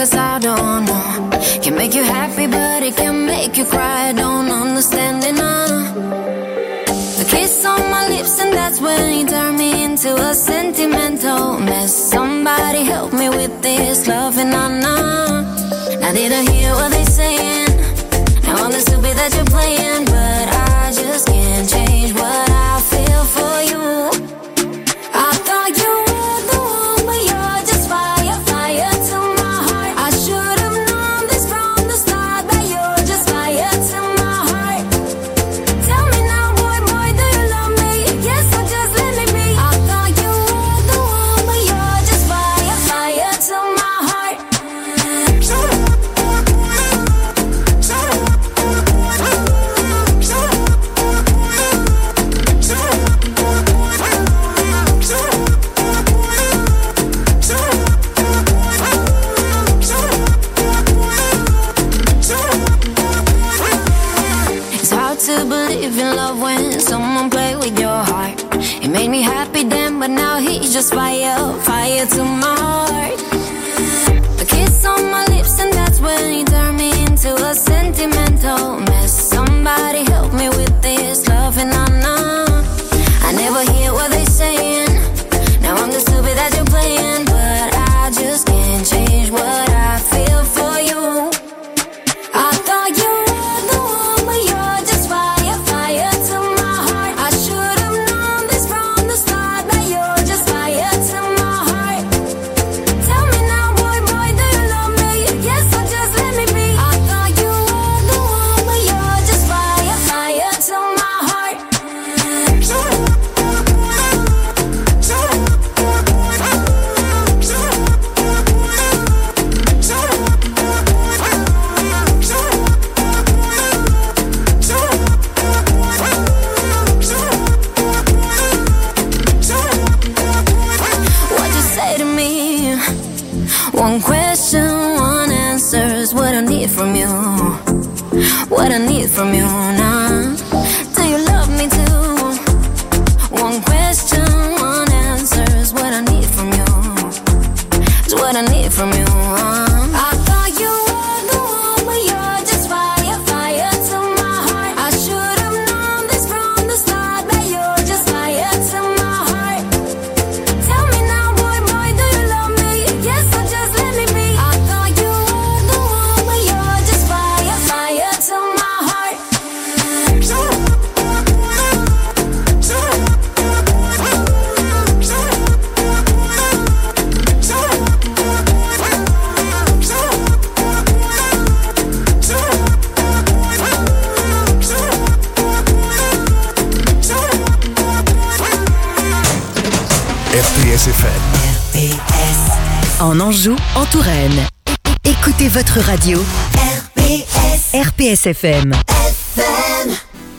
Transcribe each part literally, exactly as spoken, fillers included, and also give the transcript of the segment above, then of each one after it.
cause I don't know. Can make you happy but it can make you cry. I don't understand it now. The kiss on my lips and that's when you turn me into a sentimental mess. Somebody help me with this love and I know I didn't hear what they saying. Now I'm the stupid that you're playing, but I just can't change what I feel for you. I thought you were the one, but you're just fire, fire to my heart. I should have known this from the start, that you're just fire to my heart. Tell me now, boy, boy, do you love me? Yes, so just let me be. I thought you were the one, but you're just fire, fire to my heart. To believe in love when someone play with your heart. It made me happy then, but now he's just fire, fire to my heart. A kiss on my lips and that's when you turn me into a sentimental mess. Somebody help me with this love and I know I never hear what they saying. Now I'm the stupid that you're playing, but I just can't change what I feel for you. I thought you were the one, but you're just fire, fire to my heart. I should have known this from the start, that you're just fire to my heart. Tell me now, boy, boy, do you love me? Yes, so just let me be. I thought you were the one, but you're just fire, fire to my heart. What you say to me? One question, one answer is what I need from you. What I need from you now. Do you love me too? One question, one answer is what I need from you. It's what I need from you. I thought you were the one, but you're just fire, fire to my heart. I should have known this from the start, that you're just fire to my heart. Tell me now, boy, boy, do you love me? Yes, so just let me be. I thought you were the one, but you're just fire, fire to my heart. R P S F M. R P S. En Anjou, en Touraine. Écoutez votre radio. R P S. R P S F M. F M.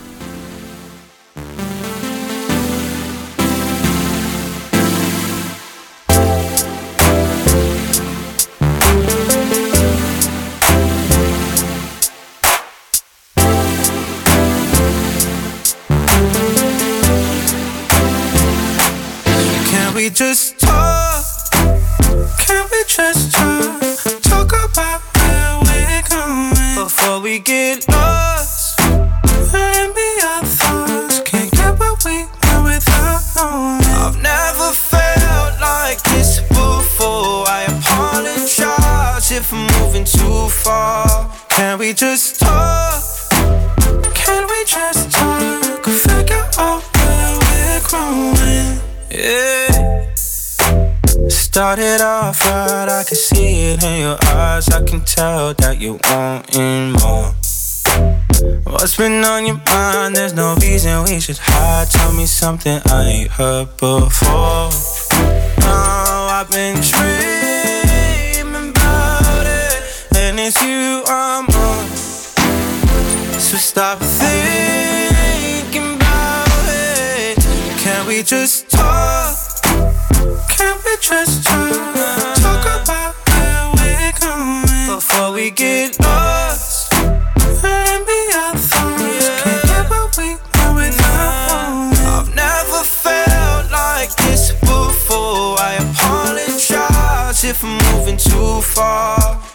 Can we just talk? Can we just talk? Talk about where we're going before we get lost. And be our thoughts. Can't get what we want without knowing. I've never felt like this before. I apologize if I'm moving too far. Can we just talk? Can we just talk? Figure out where we're growing. Yeah. Started off right, I can see it in your eyes. I can tell that you wanting more. What's been on your mind? There's no reason we should hide. Tell me something I ain't heard before. Oh, I've been dreaming about it, and it's you I'm on. So stop thinking about it. Can we just talk? Can we just talk? Talk about where we're going before we get lost. And be our thoughts. Can't get what we want without knowing. I've never felt like this before. I apologize if I'm moving too far.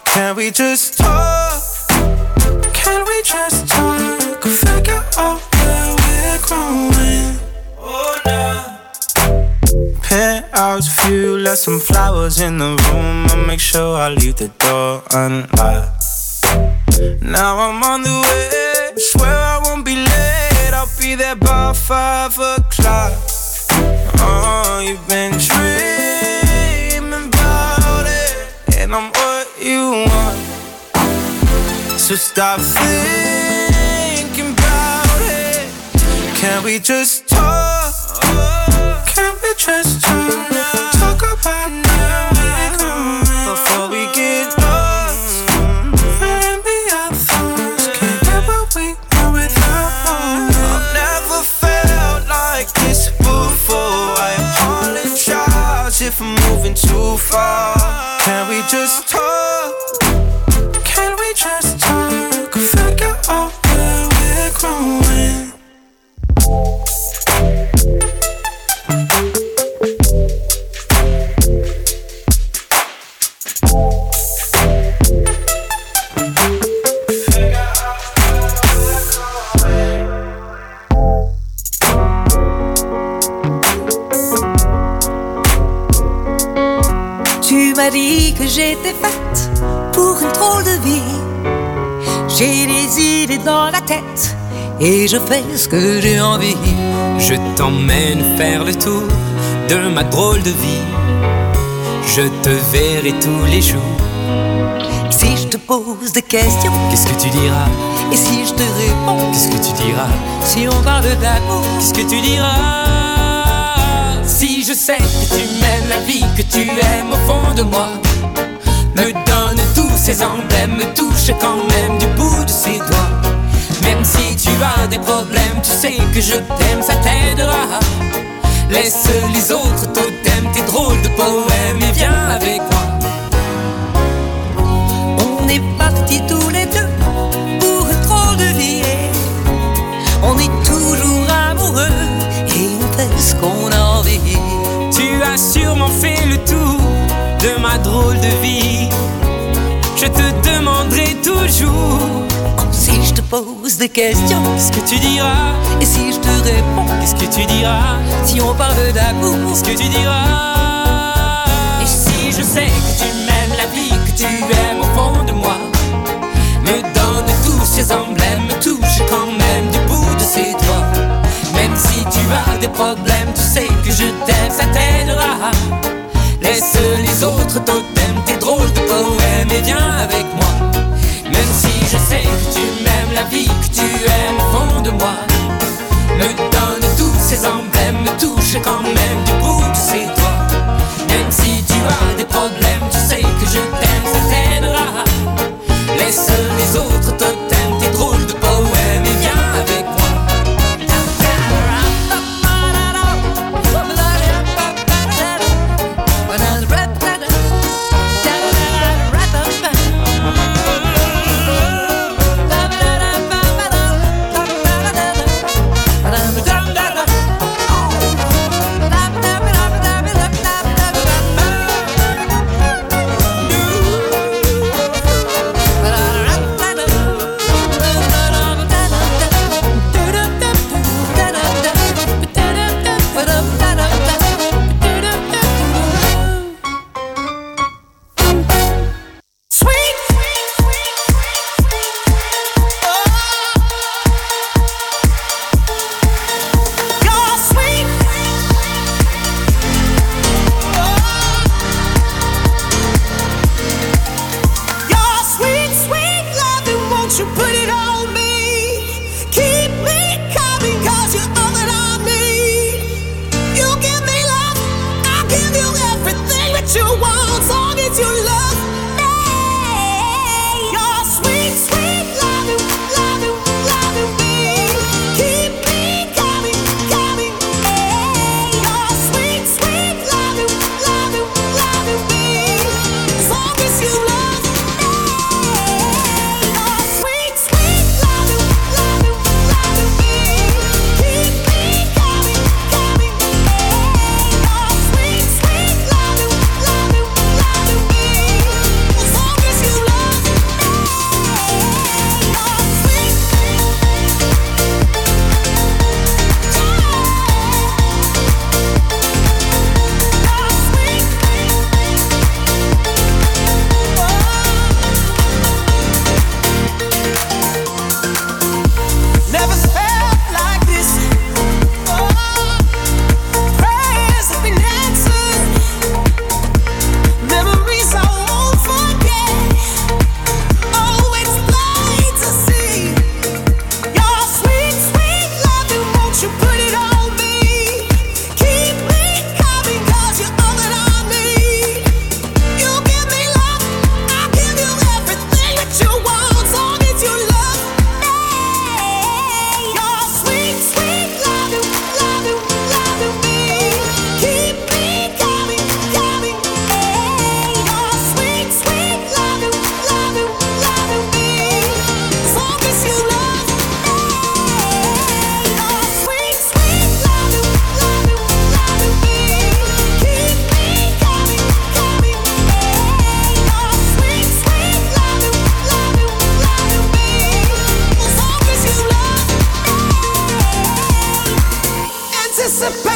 we just talk? Can we just talk? Figure out where we're growing. Oh, nah. Penthouse view, left some flowers in the room. I'll make sure I leave the door unlocked. Now I'm on the way, swear I won't be late. I'll be there by five o'clock. Oh, you've been dreaming about it, and I'm what you want. So stop thinking about it. Can we just talk? Can we just talk? Talk about now we're going before we get lost. And be our thoughts. Can't get what we want without one. I've never felt like this before. I apologize if I'm moving too far. Can we just talk? Can we just talk? Figure out where we're growing. Tu m'as dit que j'étais faite pour une drôle de vie. J'ai des idées dans la tête et je fais ce que j'ai envie. Je t'emmène faire le tour de ma drôle de vie. Je te verrai tous les jours. Si je te pose des questions, qu'est-ce que tu diras? Et si je te réponds, qu'est-ce que tu diras? Si on parle d'amour, qu'est-ce que tu diras? Si je sais que tu m'aimes, la vie que tu aimes au fond de moi me donne tous ces emblèmes, me touche quand même du bout de ses doigts. Même si tu as des problèmes, tu sais que je t'aime, ça t'aidera. Laisse les autres totems, tes drôles de poèmes et viens avec moi. On est partis tous les deux pour une drôle de vie. On est toujours amoureux et on fait ce qu'on a envie. Tu as sûrement fait le tour de ma drôle de vie. Je te demanderai toujours. Si je te pose des questions, qu'est-ce que tu diras? Et si je te réponds, qu'est-ce que tu diras? Si on parle d'amour, qu'est-ce que tu diras? Et si je sais que tu m'aimes, la vie que tu aimes au fond de moi me donne tous ces emblèmes, me touche quand même du bout de ses doigts. Même si tu as des problèmes, tu sais que je t'aime, ça t'aidera. Laisse les autres totems, tes drôles de poèmes et viens avec moi. Même si je sais que tu m'aimes, la vie que tu aimes au fond de moi me donne tous ces emblèmes, me touche quand même du bout de ses doigts. Même si tu as des problèmes, tu sais que je t'aime, ça t'aidera. Laisse les autres totems, tes drôles de poèmes et viens avec moi.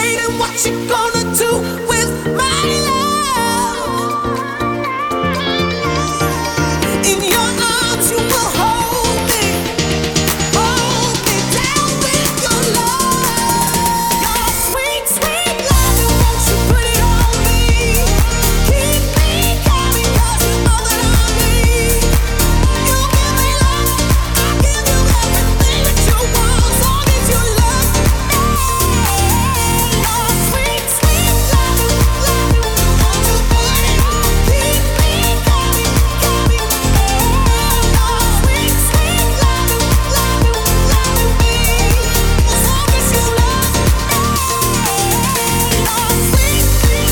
waiting, what you gonna do with my love? In your arms you will hold me, hold me down with your love. Your sweet, sweet love, won't you put it on me? Keep me coming, 'cause you know that I'm me. You give me love, I give you everything that you want, as long as you love me. Your sweet, sweet love, love, won't you put it on? Keep me coming, coming. Your sweet, sweet love, love, love me, as long as you love me. Your sweet, sweet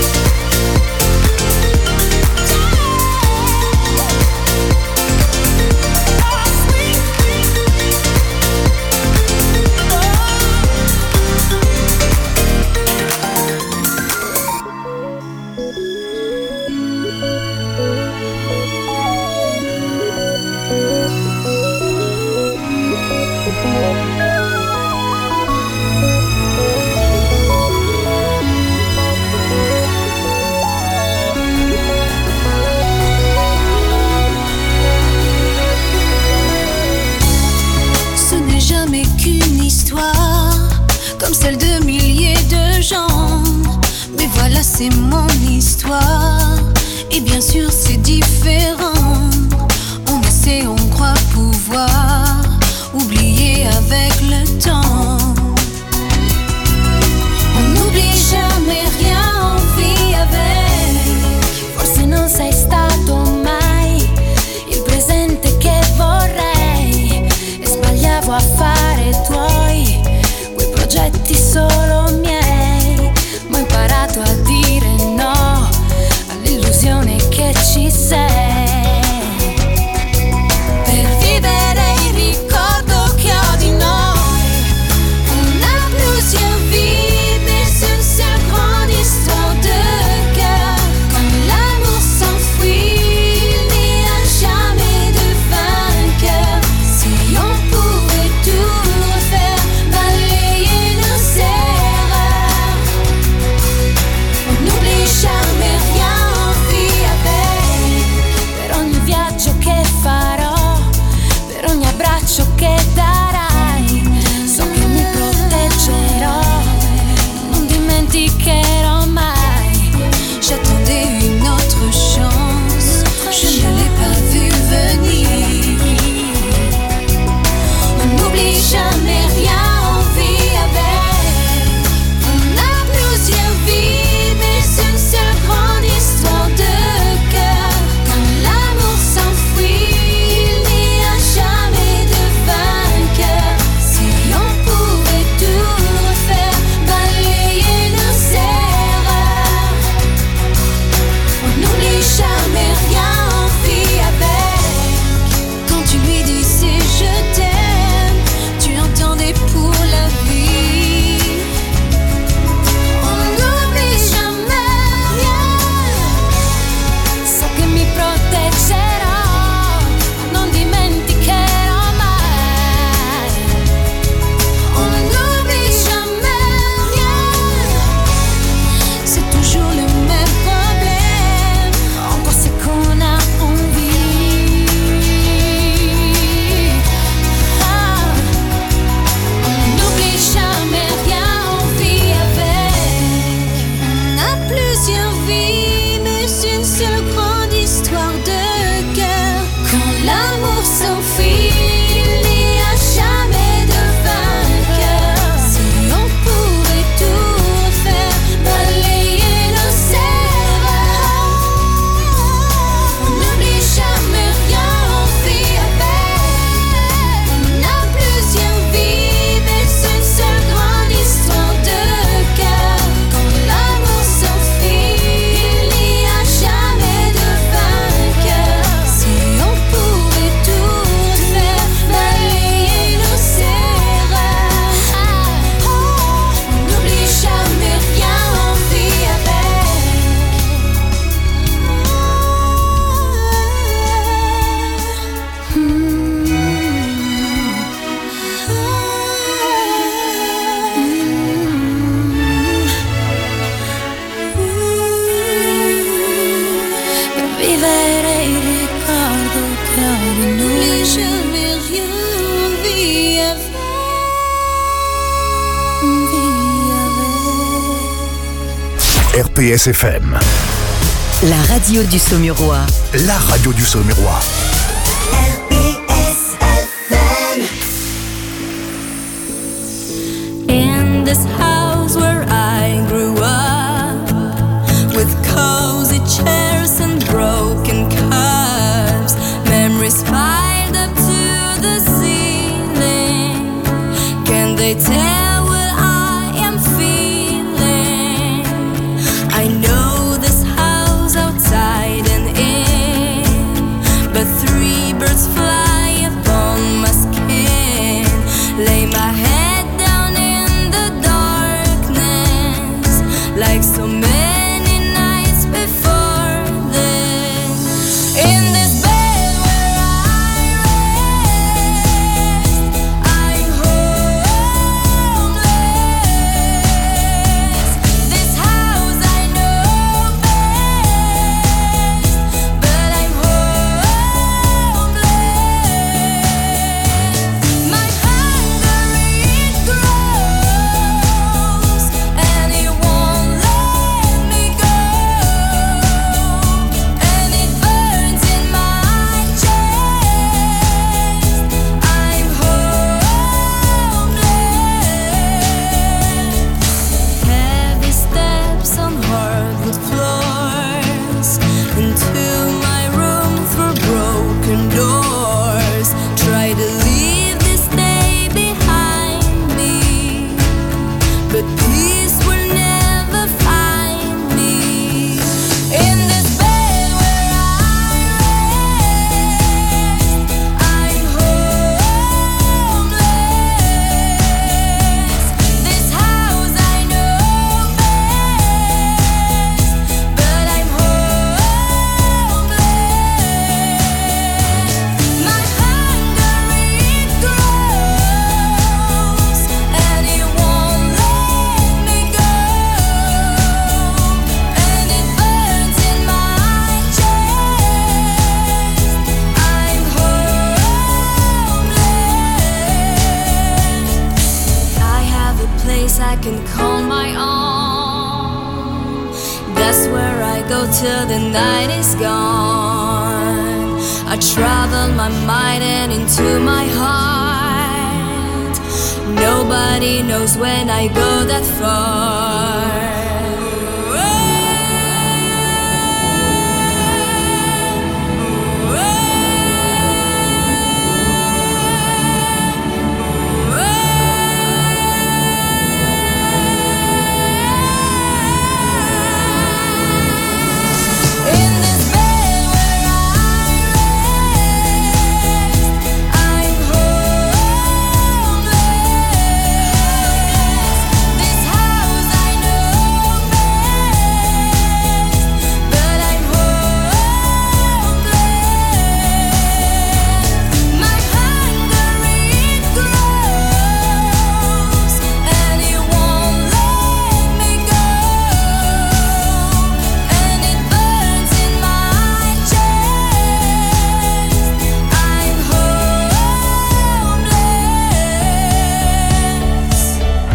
Ce n'est jamais qu'une histoire comme celle de milliers de gens. Mais voilà, c'est mon histoire. Et bien sûr, c'est différent. On essaie, on croit pouvoir oublier avec le temps. On n'oublie jamais rien, on vit avec. Forse non sei stato mai il presente che vorrei, e sbagliavo a fare i tuoi, quei progetti solo miei, ma ho imparato a dire no all'illusione che ci sei. R P S F M. La radio du Saumurois. La radio du Saumurois. R P S F M. In this house where I grew up, with cozy chairs and broken cups, memories piled up to the ceiling. Can they tell what I am feeling? I know this house outside and in, but three birds fly upon my skin. Lay my head down in the darkness, like so many nights before this. In this bed where I rest, I'm homeless. This house I know best, but I'm homeless. My hunger it grows, and it won't let me go, and it burns in my chest. I'm homeless. Heavy steps on hardwood floors, into my room through broken doors. Try to leave this day behind me, but peace will never find me. In this bed where I rest, I'm homeless. This house I know best, but I'm homeless. My hunger it grows, and it won't let me go, and it burns in my chest. I'm homeless. I have a place I can call my own. That's where I go till the night is gone. I travel my mind and into my heart. Nobody knows when I go that far. In this bed where I rest, I'm homeless. This house I know best, but I'm homeless. My hunger it grows, and it won't let me go, and it burns in my chest. I'm homeless.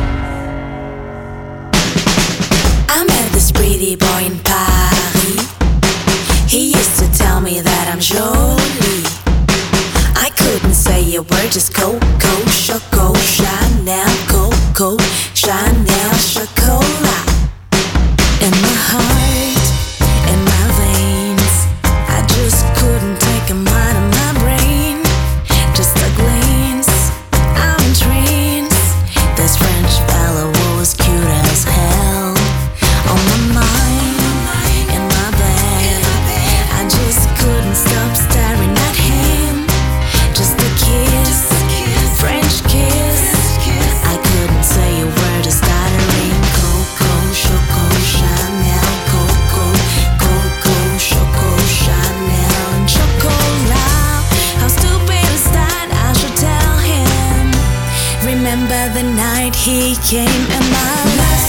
I met this pretty boy in Paris. He used to tell me that I'm jolie. I couldn't say a word, just Coco, Choco, Chanel, Coco, Chanel, Chocolat. In my heart, in my veins, I just couldn't take him out of my brain. Just a glance, I'm in trance. This French fella was cute as hell. On my mind, in my bed, I just couldn't stop staring at him. Just a kiss, French kiss. I couldn't say a word, just stuttering. Coco, Choco, Chanel, Coco, Coco, Choco, Chanel, and Chocolat. How stupid is that? I should tell him. Remember the night he came in my life.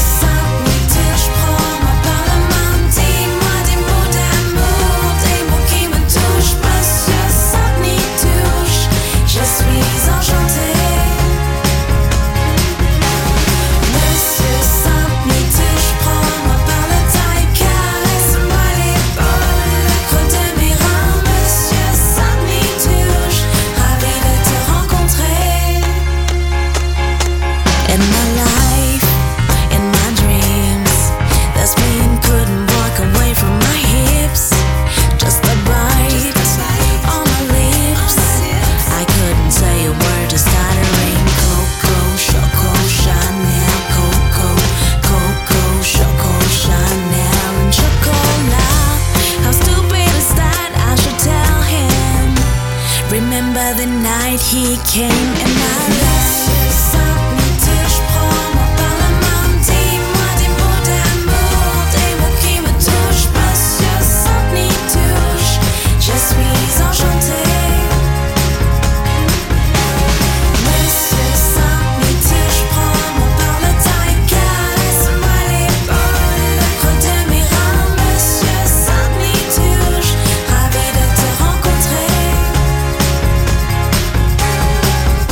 Dis-moi des mots d'amour, des mots qui me touchent. Monsieur Saint-Denis touche, je suis enchantée. Monsieur Saint-Denis touche, prends-moi par came in my life. Je prends moi par la main, dis-moi des mots d'amour, des mots qui me touchent. Monsieur Saint-Denis touche, je suis enchantée. Monsieur Saint-Denis touche, prends-moi par le teint et caresse-moi l'épaule, le creux de mes reins. Monsieur Saint-Denis touche, ravi de te rencontrer.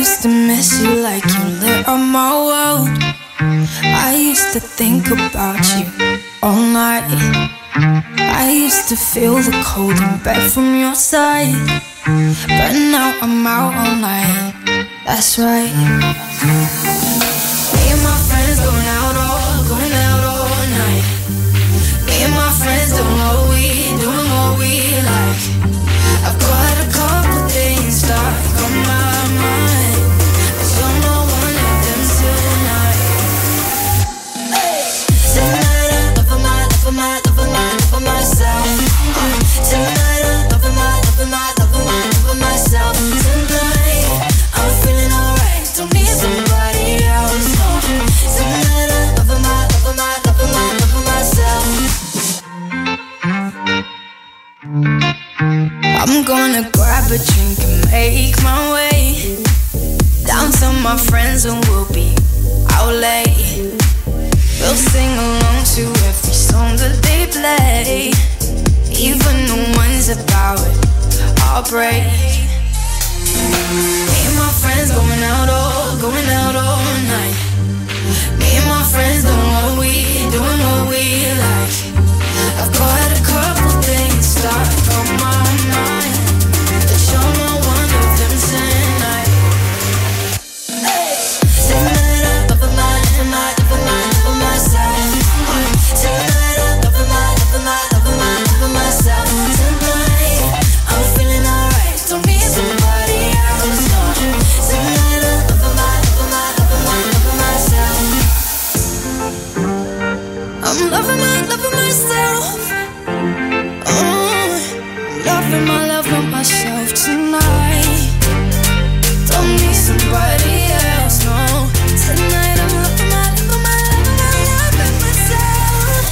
used to miss you like you lit up my world. I used to think about you all night. I used to feel the cold in bed from your side. But now I'm out all night. That's right. Me and my friends going out all, going out all night. Me and my friends doing what we, doing what we like. I've got a couple things stuck on my mind, but you're not one of them tonight. Tonight I'm loving my, loving my, loving my, loving myself. Tonight I'm loving my, loving my, loving my, loving myself. Tonight I'm feeling alright, don't need somebody else. No. Tonight I'm loving my, loving my, loving my, loving myself. I'm gonna grab a drink and make my way down to my friends and we'll be out late. We'll sing along to every song that they play, even the ones about heartbreak. Me and my friends going out all, going out all night. Me and my friends doing what we, doing what we like. I've got a couple things stuck on my mind, but you're not one of them tonight. Tonight I'm loving my, loving my, loving my, loving myself. Tonight I'm loving my, loving my, loving my, loving myself. Tonight I'm feeling alright, don't need somebody else. No. Tonight I'm loving my, loving my, loving my, loving myself. I'm loving my, loving myself. Loving my, loving myself tonight. Don't need somebody else, no. Tonight I'm loving my, loving my, loving my, loving myself.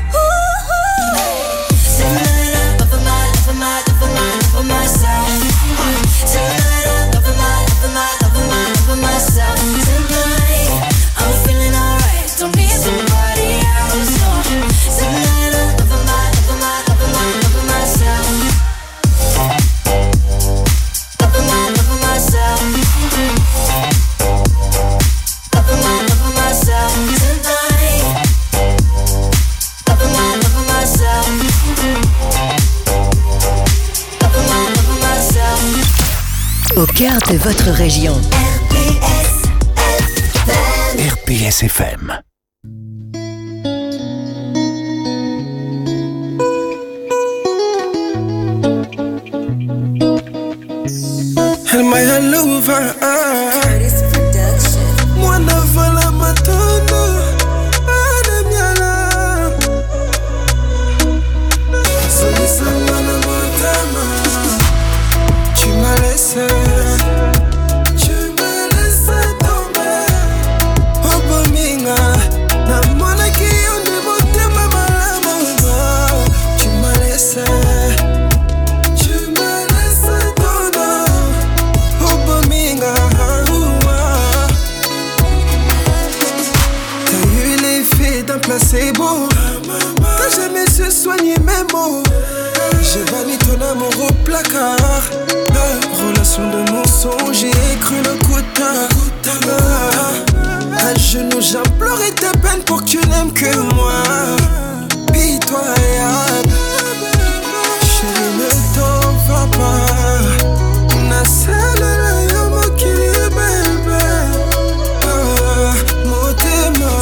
Ooh. Tonight I'm loving my, loving my, loving my, loving myself. Tonight I'm loving my, loving my, loving my, loving myself. Tonight I'm feeling alright, don't need somebody else, no. Tonight I'm loving my, loving my, loving my, loving myself. Loving my, loving myself. Loving my, loving myself tonight. Loving my, loving myself. Loving my, loving myself. Au cœur de votre région. R P S F M. My luva, mwana vala matondo, ademiala. Solisa mwana motama, tu m'as laissé, tu m'as laissé tomber. Oh bominga, na mwana ki onde motema malama, tu m'as laissé. C'est beau, t'as jamais su soigner mes mots. J'ai banni ton amour au placard. Relation de mensonge, j'ai cru le coup de tard. À genoux, j'implorais ta peine pour que tu n'aimes que moi. Pitoyable, chérie, ne t'en va pas. Na sala la yomo kili bébé. Motema,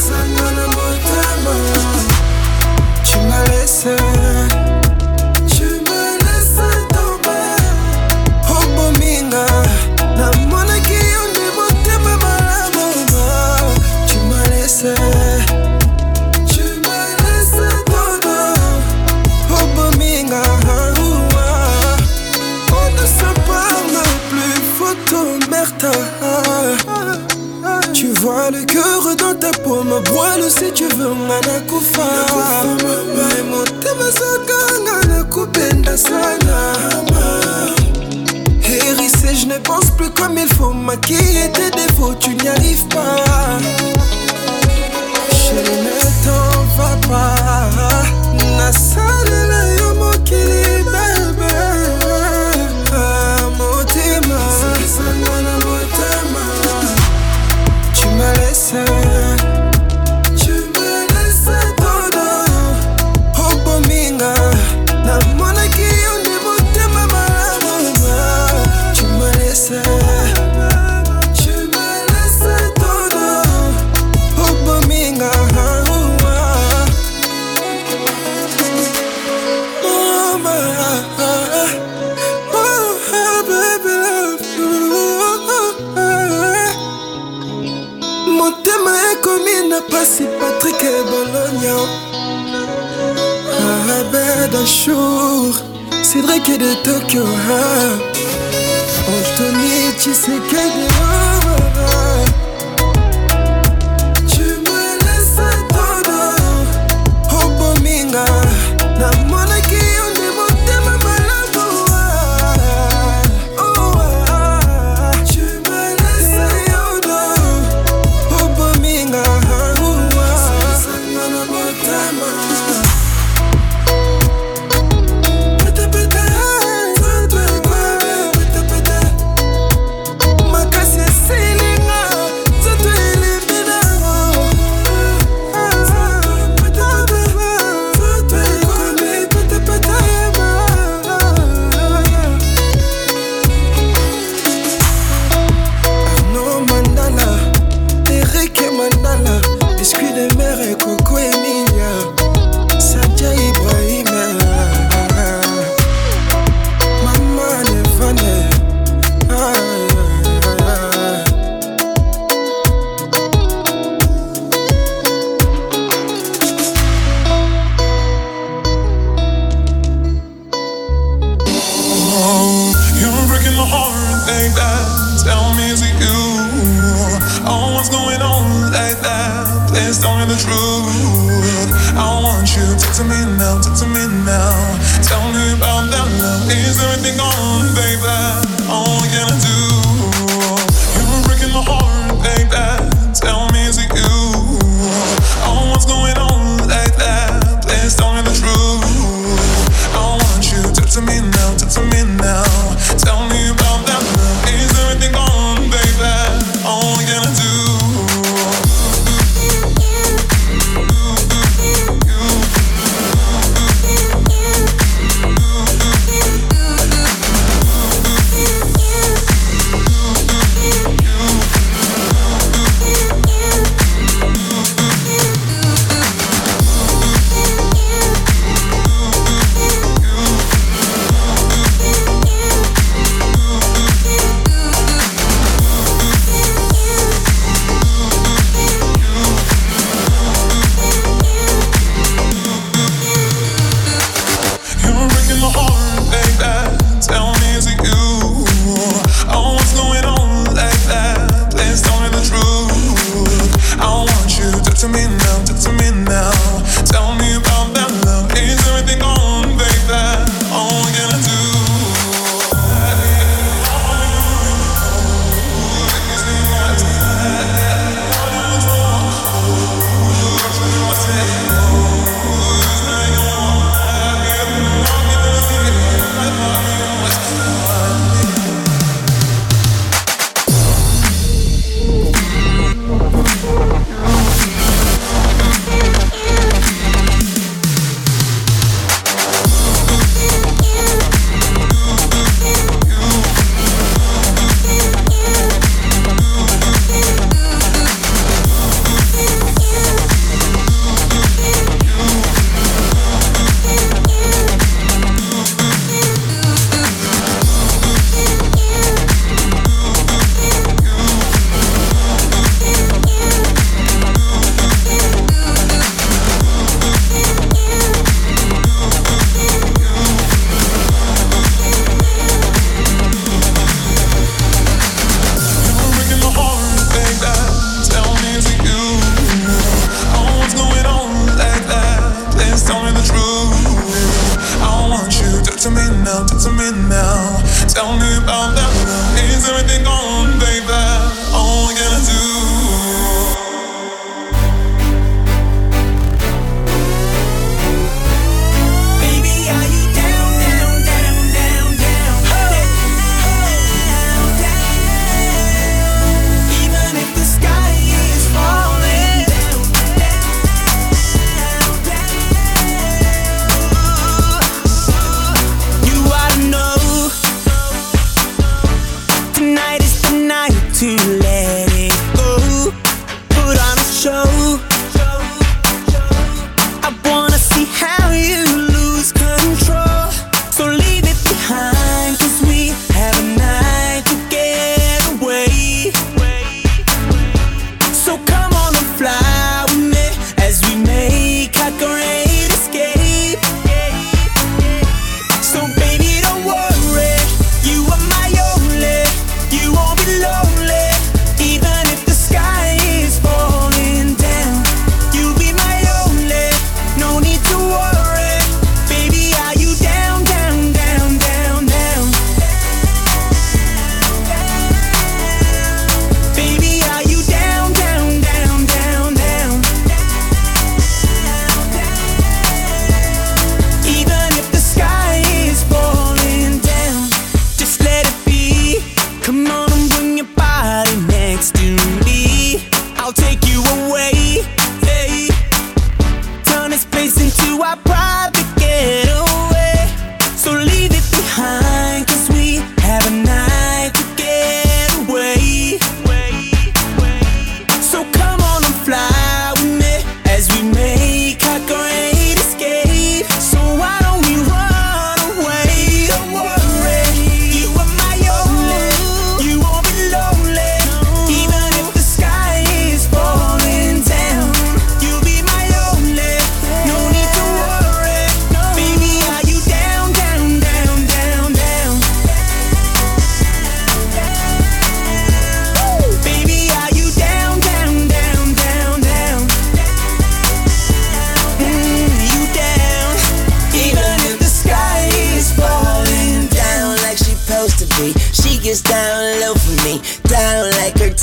tu m'as laissé, tu m'as laissé tomber. Oh bominga, na mwana ki onde motema malama. Tu m'as laissé, tu m'as laissé tomber. Oh bominga, on ne se parle plus, photo merta. Tu vois le cœur dans ta paume, bois-le si tu veux, manakufa. Mais mon thème soka, nakupenda sana. Hérissé, je ne pense plus comme il faut. Maquiller tes défauts, tu n'y arrives pas. Chérie, ne t'en va pas. Nasale la yomo kili bébé. Motema, sana na motema. motema ekomi na pasi Patrick et Bologna. Abed Achour, Cédric et de Tokyo. Anthony Tshisekedi. Tu me laisses todo. Oh Bominga, na monaki on est motema malamu. Oh, tu me laisses todo. Oh Bominga, na motema. Biscuit de mer et Coco Emilia, Sadia Ibrahim, Maman Nevane. Ah, oh, you're breaking my heart like that. Tell me, is it you? Oh, what's going on like that? Please tell me the truth. I want you, talk to me now, talk to me now. Tell me about that love. Is everything gone, baby? All can I do? You're breaking my heart like that. Tell me, is it you? Oh, what's going on like that? Please tell me the truth. I want you, talk to me now, talk to me now. Tell me about that love. Is everything gone, baby? All can I do?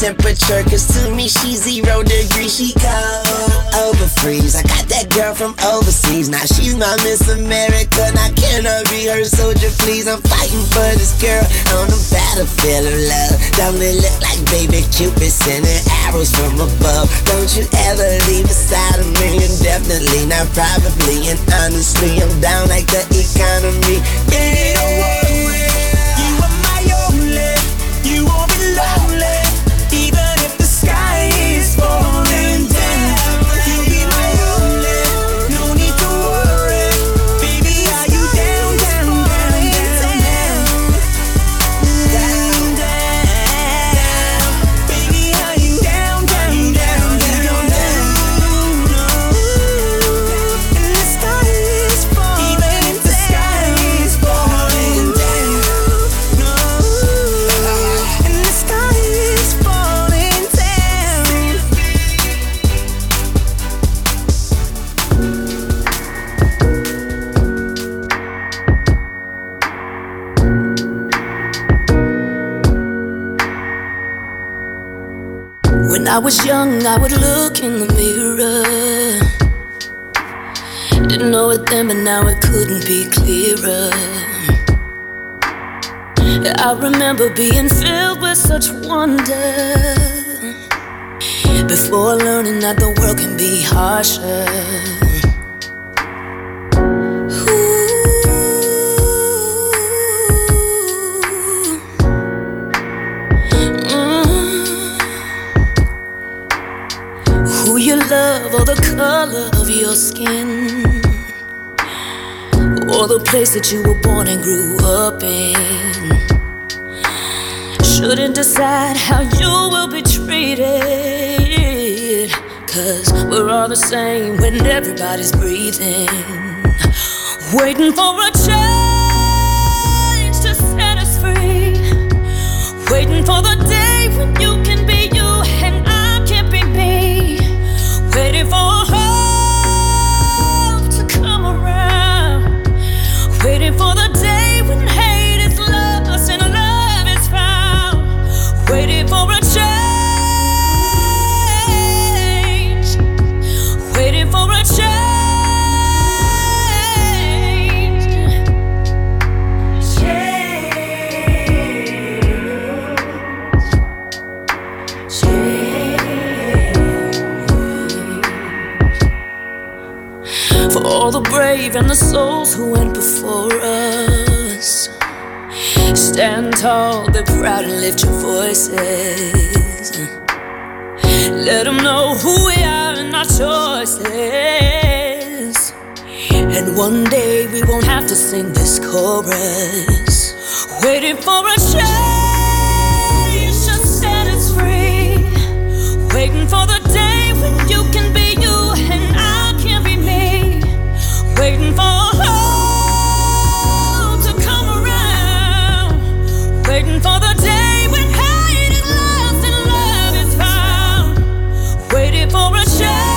temperature, cause to me she's zero degrees, she cold, over freeze. I got that girl from overseas, now she's my Miss America. Now can I be her soldier, please? I'm fighting for this girl on the battlefield of love. Don't it look like baby Cupid sending arrows from above? Don't you ever leave beside of me, indefinitely, not probably, and honestly, I'm down like the economy. Yeah, you are my only, you won't be lonely, even if the sky is falling down. You'll be my only, no need to worry, baby, are you down, down, down, down, down, down, down, baby, are you down, down, down, down, down, and the sky is falling, even if the sky is falling down, no, and the sky is falling down. When I was young, I would look in the mirror. Didn't know it then, but now it couldn't be clearer. I remember being filled with such wonder, before learning that the world can be harsher. Who you love, or the color of your skin, or the place that you were born and grew up in, shouldn't decide how you will be treated, cause we're all the same when everybody's breathing, waiting for a change to set us free, waiting for the day when you can be you and I can be me, waiting for hope to come around, waiting for the day when hate is lost and love is found, waiting for a change, waiting for a change, for all the brave and the souls who went before us. Stand tall, be proud and lift your voices. Let them know who we are and our choices. And one day we won't have to sing this chorus, waiting for a change to set us free, waiting for the day when you can be you and I can be me, waiting for hope to come around, waiting for the day when hate is lost and love is found, waiting for a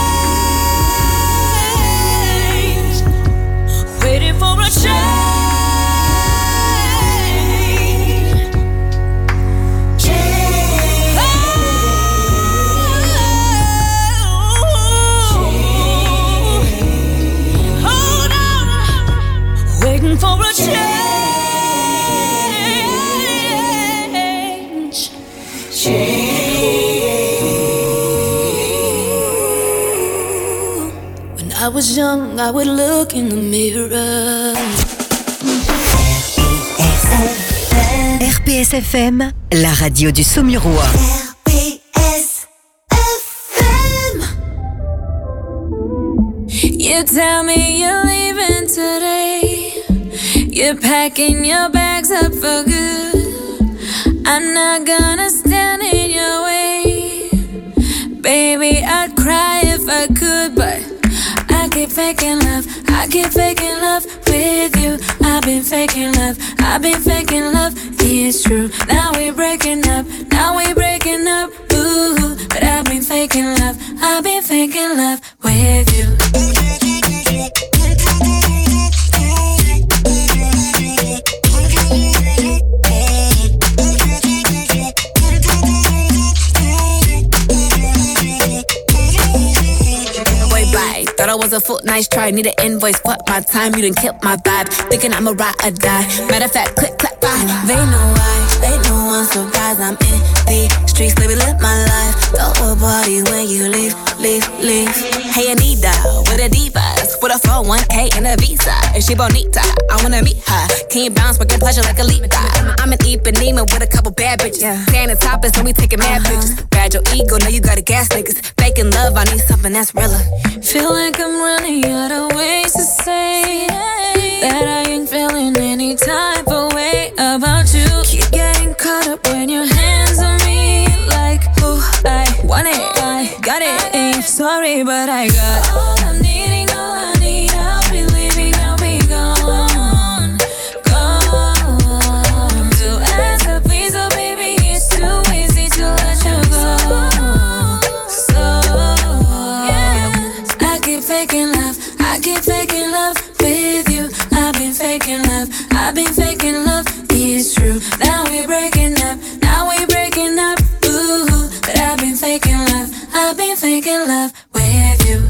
change, waiting for a change. Waiting for a change. When I was young, I would look in the mirror. R P S F M, la radio du Saumurois. R P S F M. You tell me you're leaving today, you're packing your bags up for good. I'm not gonna stand in your way, baby, I'd cry if I could, but I keep faking love, I keep faking love with you. I've been faking love, I've been faking love, it's true. Now we're breaking up, now we're breaking up, ooh. But I've been faking love, I've been faking love with you. I was a fool, nice try. Need an invoice, fuck my time. You done killed my vibe. Thinking I'm a ride or die. Matter of fact, click, clap, bye. They know why, they know I'm surprised. I'm in the streets, baby, live my life. Throw a party when you leave, leave, leave. Hey Anita, with a divas, with a four one k and a visa. If she bonita, I wanna meet her. Can you bounce, working pleasure like a leap guy? I'm an Ipanema with a couple bad bitches. Yeah. Paying the topless, and we taking mad uh-huh. pictures. Bad your ego, know you gotta gas niggas. Faking love, I need something that's realer. Feel like I'm running out of ways to say that I ain't feeling any type of way about you. Keep getting caught up when your hands on me, like, oh, I want it, I got it. Ain't sorry, but I got all I'm needing, all I need. I'll be leaving, I'll be gone, gone. To ask her, please, oh baby, it's too easy to let you go. So, yeah, I keep faking love, I keep faking love with you. I've been faking love, I've been faking love. It's true. Now we're breaking up, now we're breaking up. Ooh, but I've been faking love, I've been faking love with you.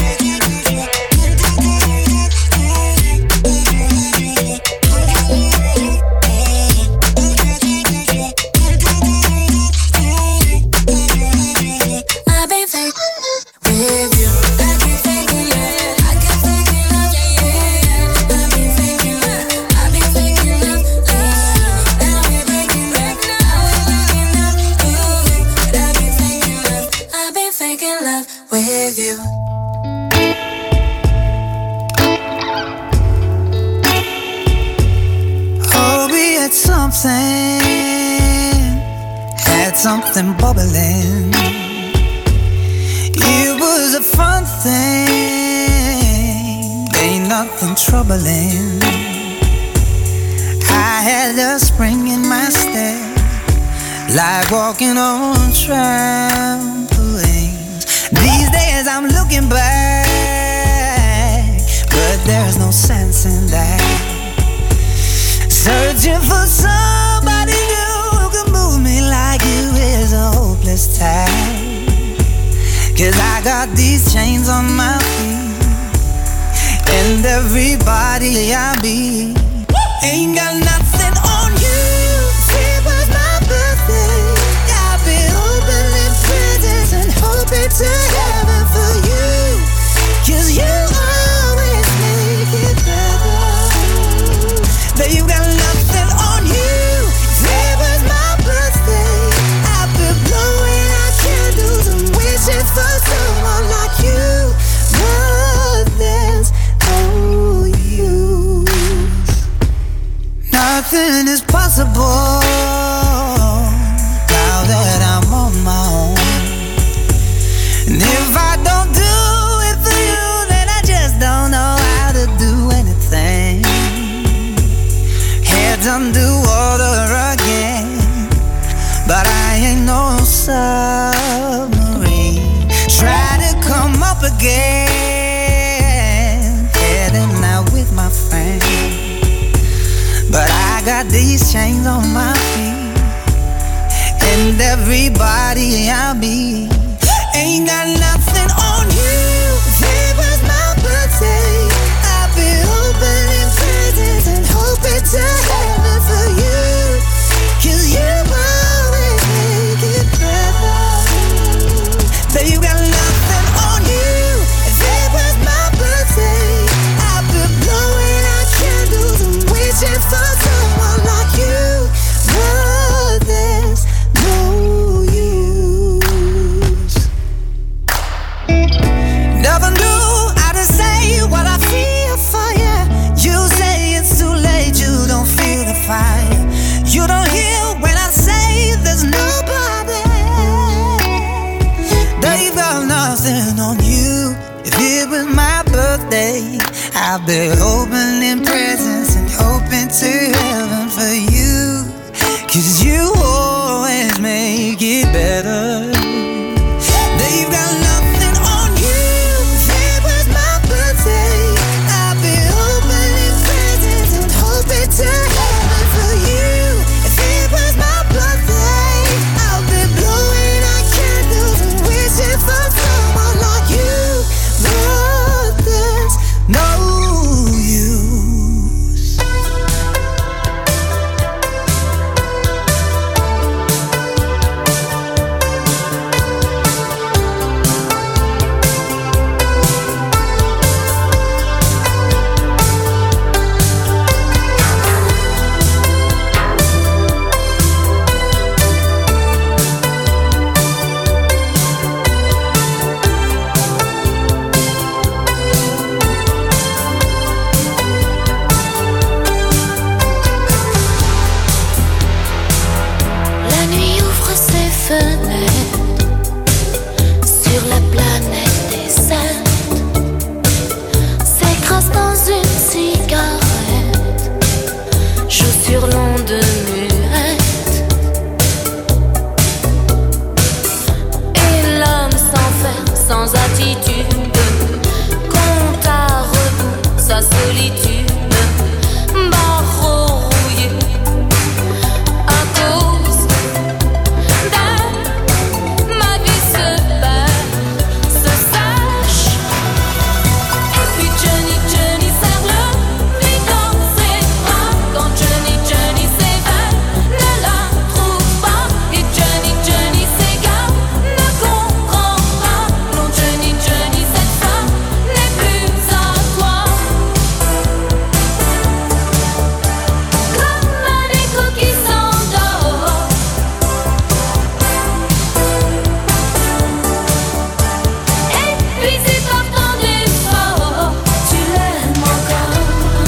I've been faking with you. I keep faking love, I keep faking love, yeah, yeah. I've been faking love, I've been faking love. Now we're breaking up, now we're breaking up. Ooh, but I've been faking love, I've been faking love with you. Oh, we had something, had something bubbling. It was a fun thing, ain't nothing troubling. I had a spring in my step, like walking on trampolines. These days I'm looking back, but there's no sense in that. Searching for somebody new who can move me like you is a hopeless task. Cause I got these chains on my feet, and everybody I be ain't got nothing on you. It was my birthday, I've been opening presents and hoping to heaven for you. Cause you always make it better. But you got nothing on you. It was my birthday, I've been blowing out candles and wishing for someone like you. But there's no use. Nothing is possible now that I'm on my own. And if I don't do it for you, then I just don't know how to do anything. Heads underwater again, but I ain't no submarine. Try to come up again, heading out with my friend. But I got these chains on my feet, and everybody I meet ain't got nothing on you. It was my birthday, I've been opening presents and hoping to heaven for you. Cause you always make it better. But you got nothing on you. It was my birthday, I've been blowing out candles and wishing for someone like you. But there's no use. Never knew how to say what I feel for you. You say it's too late, you don't feel the fire. You don't hear when I say there's nobody. They've got nothing on you. If it was my birthday, I'd be opening presents and hoping to heaven for you. Cause you always make it better. They've got nothing on you. It was my birthday, I've been opening presents and hoping to heaven for you. If it was my birthday, I'll be blowing out candles and wishing for someone like you. But incertitude. Compte à rebours, sa solitude. Barreau rouillé à cause d'elle. Ma vie se perd, se sache. Et puis Johnny, Johnny serre le vide dans ses bras. Quand Johnny, Johnny s'éveille, ne la trouve pas. Et Johnny, Johnny s'égare, ne comprend pas. Non Johnny, Johnny, cette femme n'est plus à toi. Comme un écho qui s'endort. Épuisé par tant d'efforts, tu l'aimes encore.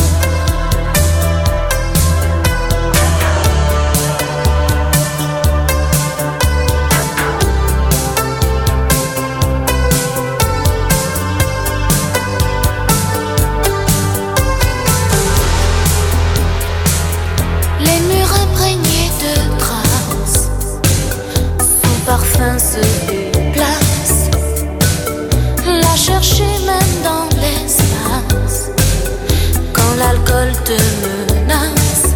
Les murs imprégnés de traces, son parfum se déplace. La chercher même dans l'espace, quand l'alcool te menace.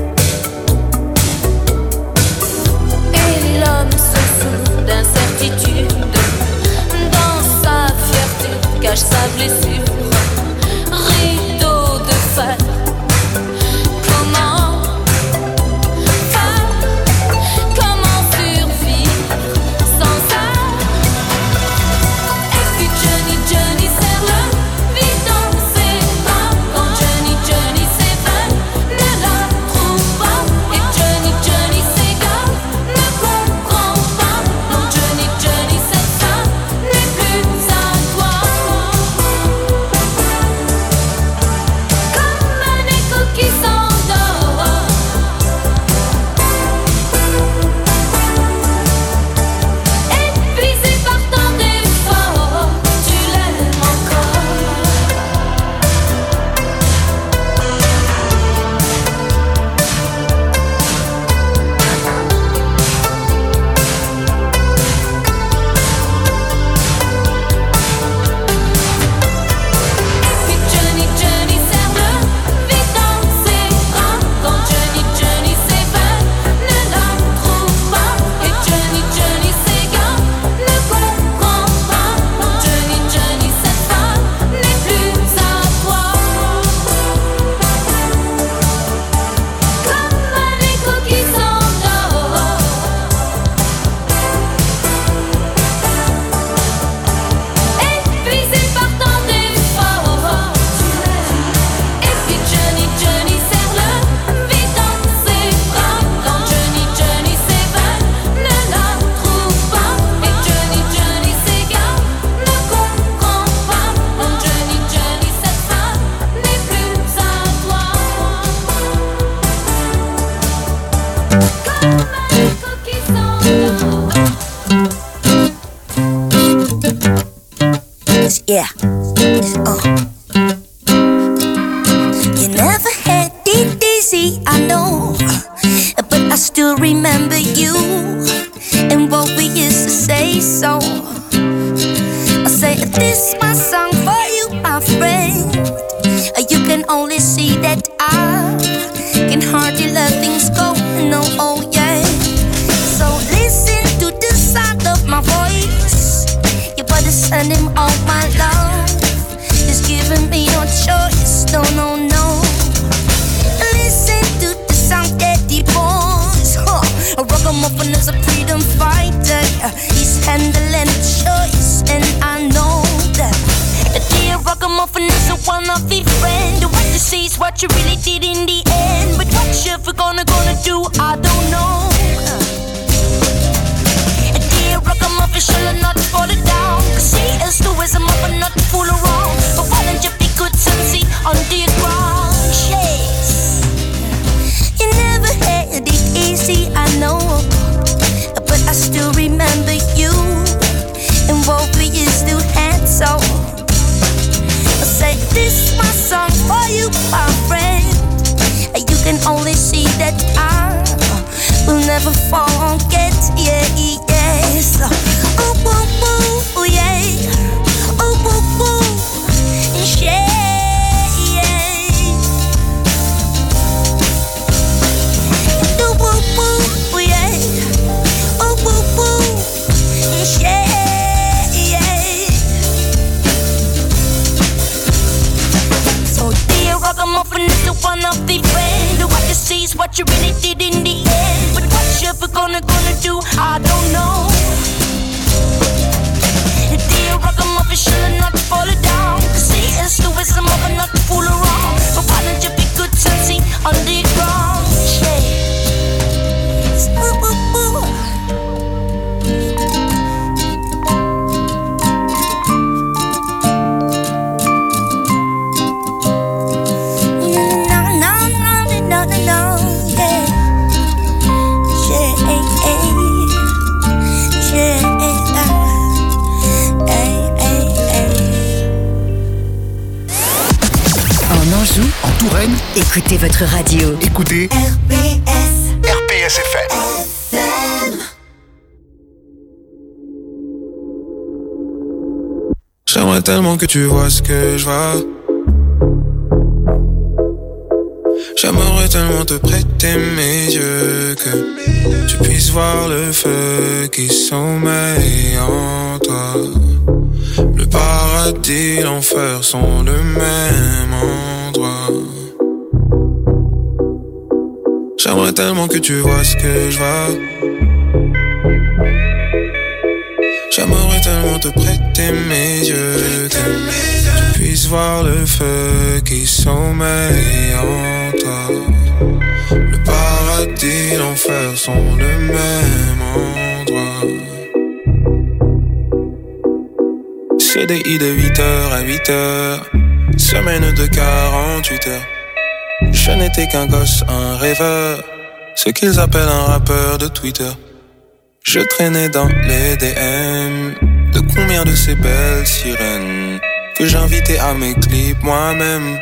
Et l'homme se fout d'incertitude, dans sa fierté cache sa blessure. Rideau de fer. Comment faire? Comment survivre sans ça? Et puis Johnny, Johnny serre le vide dans ses bras. Quand Johnny, Johnny s'éveille, ne la trouve pas. Et Johnny, Johnny s'égare, ne comprend pas. Non Johnny, Johnny, cette femme n'est plus à toi. Comme un écho qui s'endort. Épuisé par tant d'efforts, tu l'aimes encore. Et puis Johnny, Johnny serre le vide dans ses bras. Quand Johnny, Johnny s'éveille, ne la trouve pas. Et Johnny, Johnny s'égare, ne comprend pas. Non Johnny, Johnny, cette femme n'est plus à toi. Comme un écho qui s'endort. Épuisé par tant d'efforts, tu l'aimes. Et puis Johnny, Johnny serre le vide dans ses bras. Quand Johnny, Johnny s'éveille, ne la trouve pas. Et Johnny, Johnny s'égare, ne comprend pas. Non Johnny, Johnny, cette femme n'est plus à toi. Comme un écho qui s'endort. Yeah. Uh. You never had it easy, I know, but I still remember you and what we used to say. So I say this my song for you, my friend. You can only see that I can hardly let things go. No, oh yeah. So listen to the sound of my voice. You better send him all my love. He's giving me no choice. No, no, no. Listen to the sound that he voice. Huh. A ragamuffin is a freedom fighter. He's handling the choice, and I know that. The dear ragamuffin is a wannabe friend. What you see is what you really did in the end. But what you ever gonna gonna do, I don't know. A dear ragamuffin shall not fall down. Cause he is the wisdom of a not to fool around. But why don't you be good and see on the ground? Yes. You never had it easy, I know, but I still remember you and what we used to have. So I say this my song for you, my friend. You can only see that I will never forget. Yeah, yes. Ooh, ooh, ooh, yeah. what you really did in the end. But what you ever gonna, gonna do, I don't know. Dear ragamuffin, should not fall it down. Cause he is the wisdom of a not to fool around. But why don't you be good and sing on the ground? Yeah. Ooh, ooh, ooh. No, no, no, yeah. Yeah, yeah, En Anjou, en Touraine, écoutez votre radio. Écoutez R P S. R P S F M. J'aimerais tellement que tu vois ce que je vois. J'aimerais tellement te prêter mes yeux, que tu puisses voir le feu qui sommeille en toi. Le paradis, l'enfer sont le même endroit. J'aimerais tellement que tu vois ce que je vois. J'aimerais tellement te prêter mes yeux, que tu puisses voir le feu qui sommeille en toi. Le paradis, l'enfer sont le même endroit. C D I de huit heures à huit heures, semaine de quarante-huit heures. Je n'étais qu'un gosse, un rêveur, ce qu'ils appellent un rappeur de Twitter. Je traînais dans les D M de combien de ces belles sirènes que j'invitais à mes clips moi-même.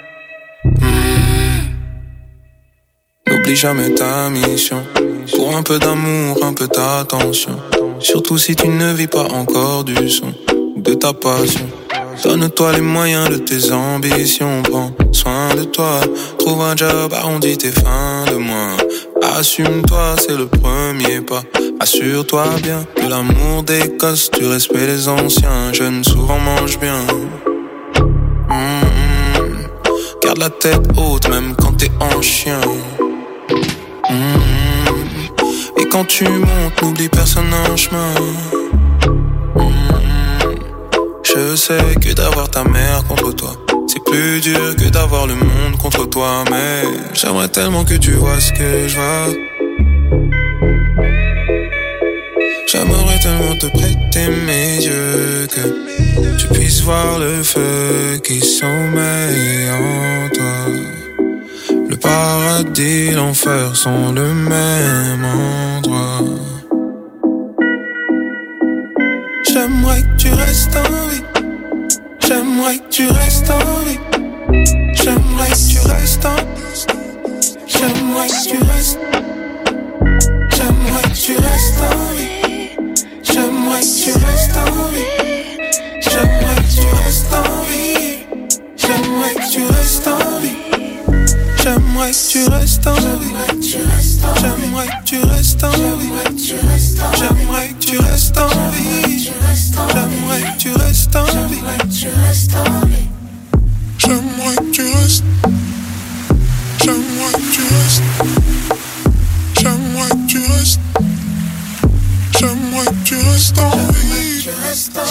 Mmh. N'oublie jamais ta mission. Pour un peu d'amour, un peu d'attention. Surtout si tu ne vis pas encore du son ou de ta passion. Donne-toi les moyens de tes ambitions. Prends soin de toi. Trouve un job, arrondis tes fins de mois. Assume-toi, c'est le premier pas. Assure-toi bien de l'amour des gosses, du respect des anciens. Jeunes souvent mangent bien. Mmh. Garde la tête haute même quand t'es en chien. Mmh. Et quand tu montes, n'oublie personne en chemin. Mmh. Je sais que d'avoir ta mère contre toi, c'est plus dur que d'avoir le monde contre toi. Mais j'aimerais tellement que tu vois ce que je vois. J'aimerais tellement te prêter mes yeux, que tu puisses voir le feu qui sommeille en toi. Le paradis, l'enfer sont le même endroit. J'aimerais que tu restes en vie. J'aimerais que tu restes en vie. J'aimerais que tu restes en vie. J'aimerais que tu restes. J'aimerais que tu restes en vie. J'aimerais que tu restes en vie. J'aimerais que tu restes en vie. J'aimerais que tu restes en vie. J'aimerais que tu restes en vie. J'aimerais que tu restes en vie. J'aimerais que tu restes en vie. J'aimerais que tu restes en vie. J'aimerais que tu restes. J'aimerais que tu restes. J'aimerais que tu restes. J'aimerais que tu restes en vie.